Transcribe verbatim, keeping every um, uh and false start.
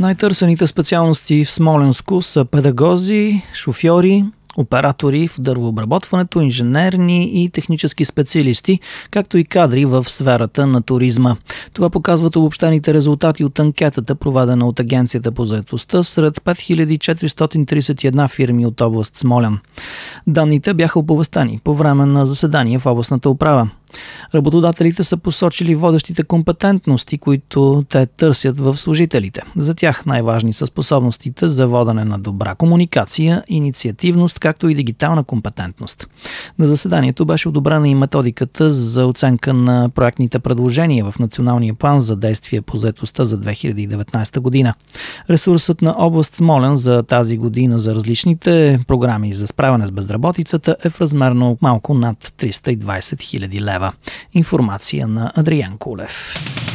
Най-търсените специалности в Смолянско са педагози, шофьори, оператори в дървообработването, инженерни и технически специалисти, както и кадри в сферата на туризма. Това показват обобщените резултати от анкетата, проведена от Агенцията по заетостта сред пет хиляди четиристотин тридесет и една фирми от област Смолян. Данните бяха оповестени по време на заседание в областната управа. Работодателите са посочили водещите компетентности, които те търсят в служителите. За тях най-важни са способностите за водене на добра комуникация, инициативност, както и дигитална компетентност. На заседанието беше одобрена и методиката за оценка на проектните предложения в Националния план за действие по заетостта за две хиляди и деветнадесета година. Ресурсът на област Смолян за тази година за различните програми за справяне с безработицата е в размер на малко над триста и двадесет хиляди лева. Информация на Адриан Кулев.